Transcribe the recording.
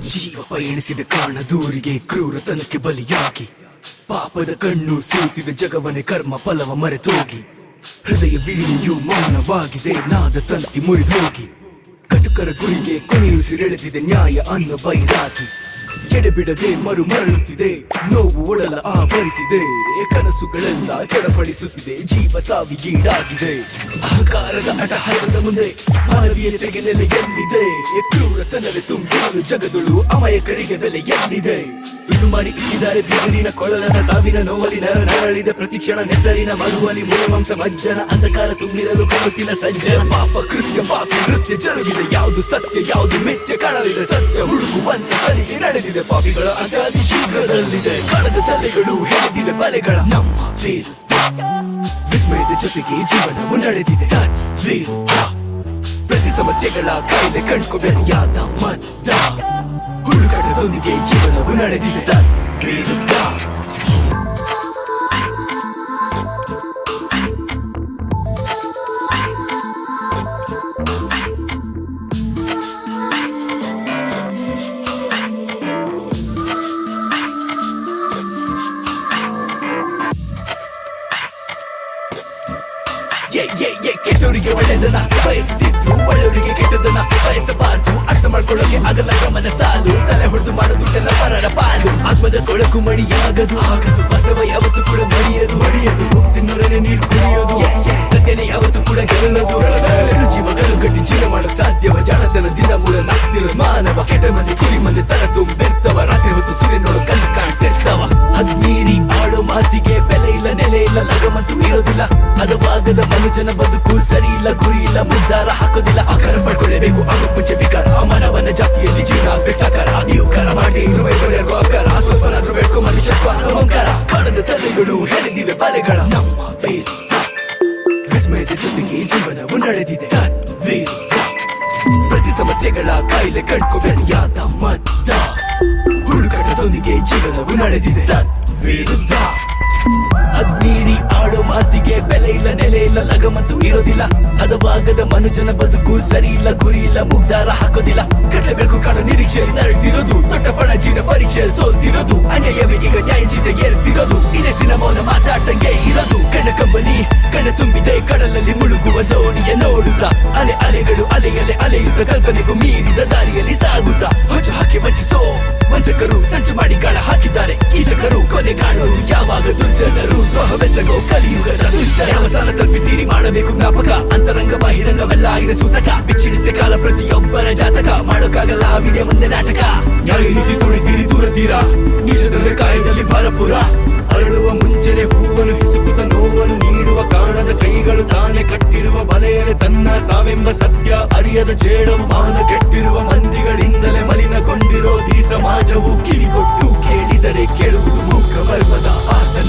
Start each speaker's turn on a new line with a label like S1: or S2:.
S1: ಜೀವ ಪಯಣಿಸಿದ ಕಾರಣದೂರಿಗೆ ಕ್ರೂರತನಕ್ಕೆ ಬಲಿಯಾಗಿ ಪಾಪದ ಕಣ್ಣು ಸೂತಿದ ಜಗವನೆ ಕರ್ಮ ಫಲವ ಮರೆತೋಗಿ ಹೃದಯ ವೀಣಿಯು ಮೌನವಾಗಿದೆ ನಾದ ತಂತಿ ಮುರಿದೋಗಿ ಕಟುಕರ ಗುರಿಗೆ ಕೊನೆಯುಸಿರೆಳೆದಿದೆ ನ್ಯಾಯ ಅನ್ನೋ ಬೈರಾಗಿ ಎಡೆಬಿಡದೆ ಮರುಮರಳುತ್ತಿದೆ ನೋವು ಒಡಲ ಆವರಿಸಿದೆ ಕನಸುಗಳೆಲ್ಲ ಚಡಪಡಿಸುತ್ತಿದೆ ಜೀವ ಸಾವಿಗೀಡಾಗಿದೆ ಅಹಂಕಾರದ ಅಟಹಾಸದ ಮುಂದೆ ಮಾನವೀಯತೆಗೆ ನೆಲೆ ಎಲ್ಲಿದೆ ಕ್ರೂರತನವೇ ತುಂಬಿರಲು ಜಗದಳು ಅಮಾಯಕರಿಗೆ ಬೆಲೆ ಎಲ್ಲಿದೆ ತುಂಡು ಮಾಡಿ ಇಟ್ಟಿದ್ದಾರೆ ಬೀರಿನ ಕೊಳಲನ ಸಾವಿನ ನೋವಲಿ ನರಳಿದ ಪ್ರತಿಕ್ಷಣ ನೆತ್ತರಿನ ಮರುವಲಿ ಮೂಲವಂಶ ಮಜ್ಜನ ಅಂಧಕಾರ ತುಂಬಿರಲು ಕಾಣುತ್ತಿನ ಸಜ್ಜನ ಪಾಪ ಕೃತ್ಯ ಪಾಪಿ ನೃತ್ಯ ಜರುಗಿದೆ ಯಾವುದು ಸತ್ಯ ಯಾವುದು ಮಿಥ್ಯ ಕಾಣಲಿದೆ ಸತ್ಯ ಹುಡುಕುವಂತ ತನಿಖೆ ನಡೆದಿದೆ ಪಾಪಿಗಳ ಅಂತ್ಯ ಅತಿ ಶೀಘ್ರದಲ್ಲಿದೆ ಕಣದ ತಲೆಗಳು ಹಿಡಿದಿವೆ ಬಲೆಗಳ ನಮ್ಮ ವಿರುದ್ಧ ವಿಸ್ಮಯದ ಜೊತೆಗೆ ಜೀವನವು ನಡೆದಿದೆ ವಿರುದ್ಧ ಪ್ರತಿ ಸಮಸ್ಯೆಗಳ ಕಾಯಿಲೆ ಕಂಡ್ಕೋಬೇಯಾದ ಮದ್ದ ಹುಡುಕಾಟದೊಂದಿಗೆ ಜೀವನವು ನಡೆದಿದೆ ವಿರುದ್ಧ ಕೆಟ್ಟವರಿಗೆ ಒಳ್ಳೆದನ್ನ ಬಯಸುತ್ತಿದ್ರು ಒಳ್ಳೆಯವರಿಗೆ ಕೆಟ್ಟದನ್ನ ಬಯಸಬಾರ್ದು ಅರ್ಥ ಮಾಡ್ಕೊಳ್ಳೋಕೆ ಆಗಲ್ಲ ಗಮನ ಸಾಲು ತಲೆ ಹೊಡೆದು ಮಾಡೋದುಲ್ಲ ಪರರ ಪಾಲು ಆತ್ಮದ ಕೊಳಕು ಮಣಿಯಾಗದು ಆಗದು ವಾಸ್ತವ ಯಾವತ್ತು ಕೂಡ ಮಡಿಯದು ತಿನ್ನೋರನೆ ನೀರು ಕುಡಿಯೋದು ಸತ್ಯನೇ ಯಾವತ್ತು ಕೂಡ ಗೆಲ್ಲೋದು ಚೆಳು ಜೀವಗಳು ಕಟ್ಟಿ ಜೀವ ಮಾಡೋ ಸಾಧ್ಯವ ಜಾಣತನದಿಂದ ಮೂಡಲಾಗ್ತಿರೋ ಮಾನವ ಕೆಟ್ಟ ಮಂದಿ ಕುರಿ ಮಂದಿ ತರ ತುಂಬಿರ್ತವ ರಾತ್ರಿ ಹೊತ್ತು ಸೂರ್ಯ ನೋಡೋ ಕನಸು ಕಾಣ್ತಿರ್ತಾವ ಅದ್ಮೀರಿ ಆಡೋ ಮಾತಿಗೆ ಬೆಲೆ ಇಲ್ಲ ನೆಲೆ ಇಲ್ಲ ಲಗಮಂತೂ ಇರೋದಿಲ್ಲ ಹದವಾಗದ ಮನುಜನ ಬದುಕು ಸರಿ ಇಲ್ಲ ಗುರಿ ಇಲ್ಲ ಮುದ್ದಾರ ಹಾಕೋದಿಲ್ಲ ಆಕಾರ ಪಡ್ಕೊಳ್ಳೇಬೇಕು ಆಗೋ ಮುಂಚೆ ವಿಕಾರ ಮಾನವನ ಜಾತಿಯಲ್ಲಿ ಜೀವನ ಆಗ್ಬೇಕು ಸಾಕಾರ ನೀವು ಕರ ಮಾಡಿ ಇರುವವರೆಗೂ ಆಕಾರ ಸ್ವಲ್ಪನಾದ್ರೂ ಬೆಳೆಸ್ಕೊ ಮನುಷ್ಯತ್ವ ಅಹಂಕಾರ ಕಾಣದ ತಲೆಗಳು ಹೆಣೆದಿವೆ ಬಲೆಗಳ ನಮ್ಮ ವಿರುದ್ಧ ವಿಸ್ಮಯದ ಜೊತೆಗೆ ಜೀವನವು ನಡೆದಿದೆ ವಿರುದ್ಧ ಪ್ರತಿ ಸಮಸ್ಯೆಗಳ ಕಾಯಿಲೆ ಕಂಡ್ಕೋಬೇಯಾದ ಮದ್ದ ಹುಡುಕಾಟದೊಂದಿಗೆ ಜೀವನವು ನಡೆದಿದೆ ವಿರುದ್ಧ ಅದ್ಮೀರಿ ಆಡೋ ಮಾತಿಗೆ ಬೆಲೆ ಇಲ್ಲ ನೆಲೆ ಇಲ್ಲ ಲಗಮಂತೂ ಇರೋದಿಲ್ಲ ಹದವಾಗದ ಮನುಜನ ಬದುಕು ಸರಿ ಇಲ್ಲ ಗುರಿ ಇಲ್ಲ ಮುಗ್ದಾರ ಹಾಕೋದಿಲ್ಲ ಕಟ್ಟಬೇಕು ಕಾಣೋ ನಿರೀಕ್ಷೆಯಲ್ಲಿ ನರಳ್ತಿರೋದು ದೊಡ್ಡ ಪಣಜಿನ ಪರೀಕ್ಷೆಯಲ್ಲಿ ಸೋಲ್ತಿರೋದು ಅನ್ಯಾಯವೇ ಈಗ ನ್ಯಾಯ ಚಿತೆ ಏರಿಸ್ತಿರೋದು ಇನ್ನೆಷ್ಟಿನ ಮೌನ ಮಾತಾಡ್ದಂಗೆ ಇರೋದು ಕಣ್ಣ ಕಂಬನಿ ಕಣ್ಣ ತುಂಬಿದೆ ಕಡಲಲ್ಲಿ ಮುಳುಗುವ ದೋಣಿಯ ನೋಡುತ್ತ ಅಲೆಗಳು ಅಲೆಯುತ್ತ ಕಲ್ಪನೆಗೂ ಮೀರಿದ ದಾರಿಯಲ್ಲಿ ಸಾಗುತ್ತಾ ಹೊಚ್ಚು ಹಾಕಿ ವಂಚಿಸೋ ವಂಚಕರು ಸಂಚು ಮಾಡಿ ಗಾಳ ಹಾಕಿದ್ದಾರೆ ಕೀಚಕರು ಕೊನೆ ಕಾಣೋರು ಯಾವಾಗ ದುರ್ಜನರು ದ್ರೋಹವೆಸಗೋ ಕಲಿಯುಗದ ದುಷ್ಟರ ಸ್ಥಾನ ತಲುಪಿದ್ದೀರಿ ಮಾಡಬೇಕು ಜ್ಞಾಪಕ ಅಂತರಂಗ ಬಹಿರಂಗವೆಲ್ಲ ಆಗಿದೆ ಸೂತಕ ಬಿಚ್ಚಿಡುತ್ತೆ ಕಾಲ ಪ್ರತಿಯೊಬ್ಬರ ಜಾತಕ ಮಾಡೋಕ್ಕಾಗಲ್ಲ ವಿದೆ ಮುಂದೆ ನಾಟಕ ನ್ಯಾಯ ನೀತಿ ತುಳಿತೀರಿ ದೂರತೀರ ನೀಶದ ಕಾಯದಲ್ಲಿ ಭರಪುರ ಅರಳುವ ಮುಂಚೆನೆ ಹೂವನ್ನು ಹಿಸುಕುತ್ತ ನೋವನ್ನು ನೀಡುವ ಕಾಣದ ಕೈಗಳು ತಾನೇ ಕಟ್ಟಿರುವ ಬಲೆಯಲ್ಲಿ ತನ್ನ ಸಾವೆಂಬ ಸತ್ಯ ಅರಿಯದ ಜೇಡವು ಮಾನ ಕೆಟ್ಟಿರುವ ಮಂದಿಗಳಿಂದಲೇ ಮಲಿನಗೊಂಡಿರೋ ಈ ಸಮಾಜವು ಕಿವಿಗೊಟ್ಟು ಕೇಳಿದರೆ ಕೇಳುವುದು ಮೂಕ ಮರ್ಮದ ಆತನ